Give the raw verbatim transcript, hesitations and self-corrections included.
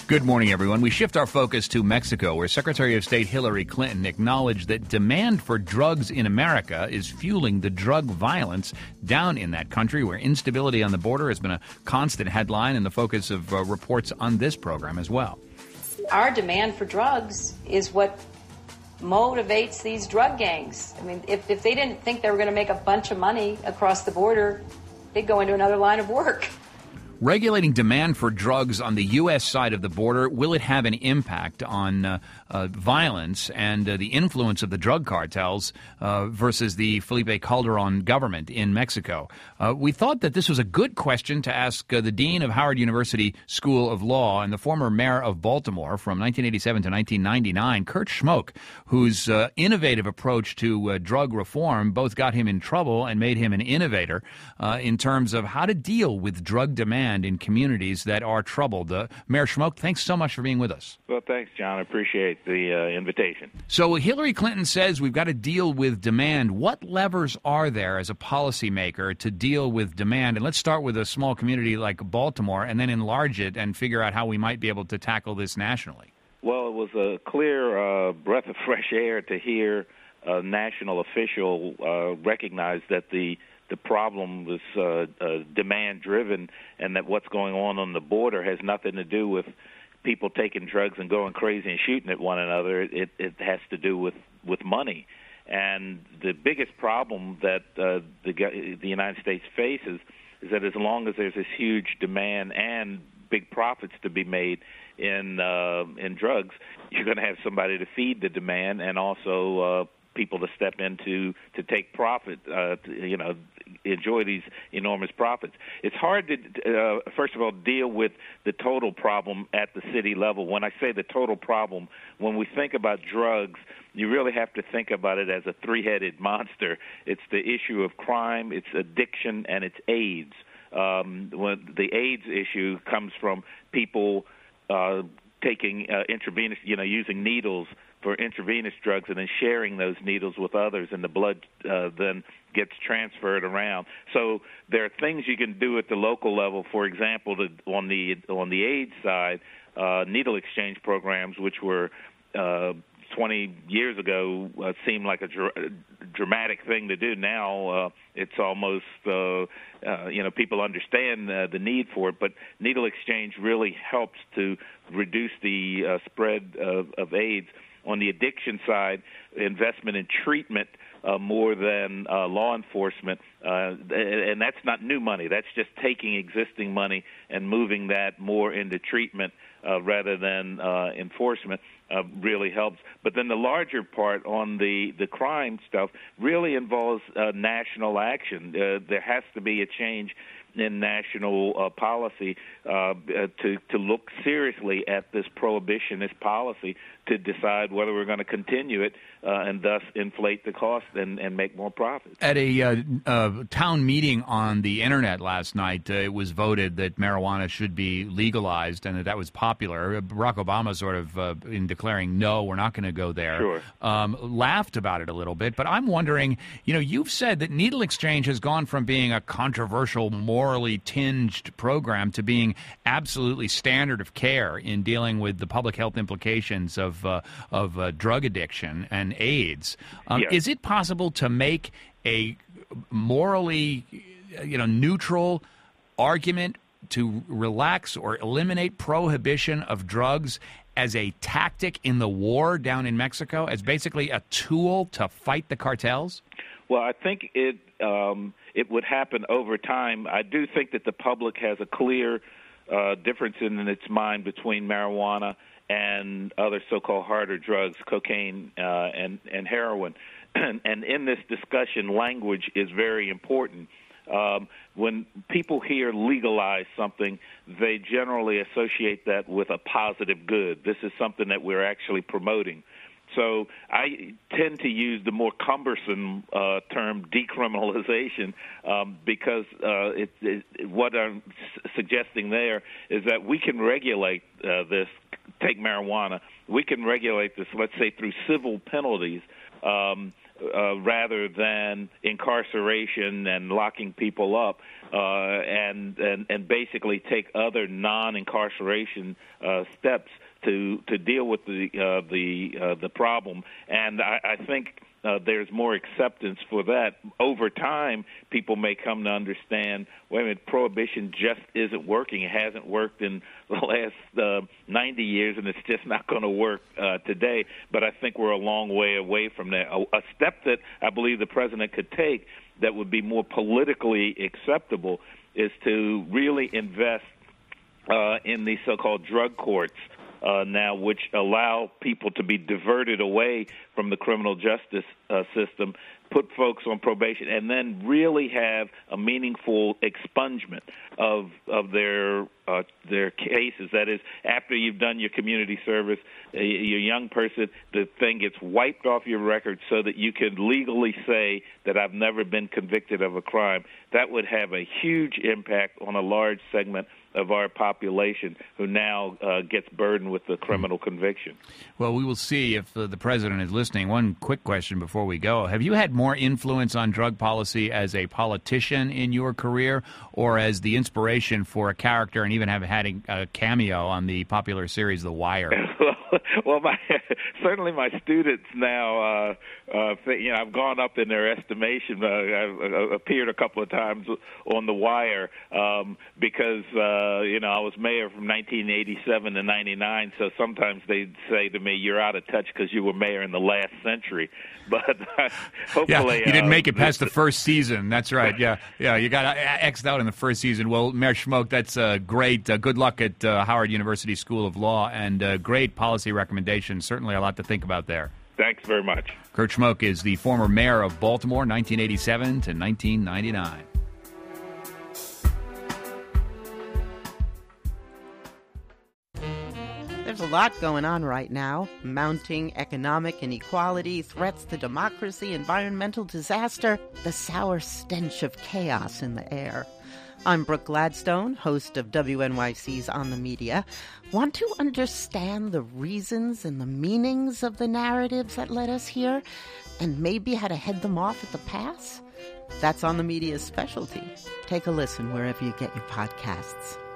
Good morning, everyone. We shift our focus to Mexico, where Secretary of State Hillary Clinton acknowledged that demand for drugs in America is fueling the drug violence down in that country, where instability on the border has been a constant headline and the focus of uh, reports on this program as well. Our demand for drugs is what motivates these drug gangs. I mean, if, if they didn't think they were going to make a bunch of money across the border, they'd go into another line of work. Regulating demand for drugs on the U S side of the border, will it have an impact on uh, uh, violence and uh, the influence of the drug cartels uh, versus the Felipe Calderon government in Mexico? Uh, we thought that this was a good question to ask uh, the dean of Howard University School of Law and the former mayor of Baltimore from nineteen eighty-seven to nineteen ninety-nine, Kurt Schmoke, whose uh, innovative approach to uh, drug reform both got him in trouble and made him an innovator uh, in terms of how to deal with drug demand in communities that are troubled. Uh, Mayor Schmoke, thanks so much for being with us. Well, thanks, John. I appreciate the uh, invitation. So Hillary Clinton says we've got to deal with demand. What levers are there as a policymaker to deal with demand? And let's start with a small community like Baltimore and then enlarge it and figure out how we might be able to tackle this nationally. Well, it was a clear uh, breath of fresh air to hear a national official uh, recognize that the The problem was uh, uh, demand-driven, and that what's going on on the border has nothing to do with people taking drugs and going crazy and shooting at one another. It, it has to do with, with money. And the biggest problem that uh, the, the United States faces is that as long as there's this huge demand and big profits to be made in uh, in drugs, you're going to have somebody to feed the demand and also uh, people to step into to take profit, uh, to, you know, enjoy these enormous profits. It's hard to, uh, first of all, deal with the total problem at the city level. When I say the total problem, when we think about drugs, you really have to think about it as a three-headed monster. It's the issue of crime, it's addiction, and it's AIDS. Um, when the AIDS issue comes from people uh, taking uh, intravenous, you know, using needles for intravenous drugs and then sharing those needles with others, and the blood uh, then gets transferred around. So there are things you can do at the local level. For example, to, on the on the AIDS side, uh, needle exchange programs, which were uh, twenty years ago, uh, seemed like a dr- dramatic thing to do. Now uh, it's almost, uh, uh, you know, people understand uh, the need for it, but needle exchange really helps to reduce the uh, spread of, of AIDS. On the addiction side, investment in treatment uh, more than uh, law enforcement, uh, and that's not new money. That's just taking existing money and moving that more into treatment uh, rather than uh, enforcement uh, really helps. But then the larger part on the, the crime stuff really involves uh, national action. Uh, there has to be a change in national uh, policy uh, to to look seriously at this prohibitionist policy to decide whether we're going to continue it uh, and thus inflate the cost and, and make more profit. At a uh, uh, town meeting on the Internet last night, uh, it was voted that marijuana should be legalized and that that was popular. Barack Obama sort of, uh, in declaring, no, we're not going to go there, sure. um, laughed about it a little bit. But I'm wondering, you know, you've said that needle exchange has gone from being a controversial, morally tinged program to being absolutely standard of care in dealing with the public health implications of uh, of uh, drug addiction and AIDS. Um, yes. Is it possible to make a morally, you know, neutral argument to relax or eliminate prohibition of drugs as a tactic in the war down in Mexico, as basically a tool to fight the cartels? Well, I think it um, it would happen over time. I do think that the public has a clear uh, difference in its mind between marijuana and other so-called harder drugs, cocaine uh, and, and heroin. And in this discussion, language is very important. Um, when people hear legalize something, they generally associate that with a positive good. This is something that we're actually promoting. So I tend to use the more cumbersome uh, term decriminalization um, because uh, it, it, what I'm s- suggesting there is that we can regulate uh, this, take marijuana, we can regulate this, let's say, through civil penalties, um, uh, rather than incarceration and locking people up, uh, and, and and basically take other non-incarceration uh, steps to to deal with the uh, the uh, the problem. And I, I think uh, there's more acceptance for that. Over time, people may come to understand, wait a minute, prohibition just isn't working. It hasn't worked in the last uh, ninety years, and it's just not going to work uh, today. But I think we're a long way away from that. A, a step that I believe the president could take that would be more politically acceptable is to really invest uh, in these so-called drug courts uh, now, which allow people to be diverted away from the criminal justice uh, system, put folks on probation, and then really have a meaningful expungement of of their uh, their cases. That is, after you've done your community service, uh, you're a young person, the thing gets wiped off your record so that you can legally say that I've never been convicted of a crime. That would have a huge impact on a large segment of our population who now uh, gets burdened with the criminal conviction. Well, we will see if uh, the president is listening. One quick question before we go. Have you had more influence on drug policy as a politician in your career or as the inspiration for a character and even have had a, a cameo on the popular series The Wire? Well, my, certainly my students now, uh, uh, think, you know, I've gone up in their estimation. Uh, I've uh, appeared a couple of times on The Wire um, because, uh, you know, I was mayor from nineteen eighty-seven to ninety-nine, so sometimes they'd say to me, you're out of touch because you were mayor in the last century. But uh, hopefully... Yeah, you didn't uh, make it past the first season. That's right, yeah. Yeah, you got X'd out in the first season. Well, Mayor Schmoke, that's uh, great. Uh, good luck at uh, Howard University School of Law, and uh, great policy recommendations. Certainly a lot to think about there. Thanks very much. Kurt Schmoke is the former mayor of Baltimore, nineteen eighty-seven to nineteen ninety-nine. There's a lot going on right now. Mounting economic inequality, threats to democracy, environmental disaster, the sour stench of chaos in the air. I'm Brooke Gladstone, host of W N Y C's On the Media. Want to understand the reasons and the meanings of the narratives that led us here, and maybe how to head them off at the pass? That's On the Media's specialty. Take a listen wherever you get your podcasts.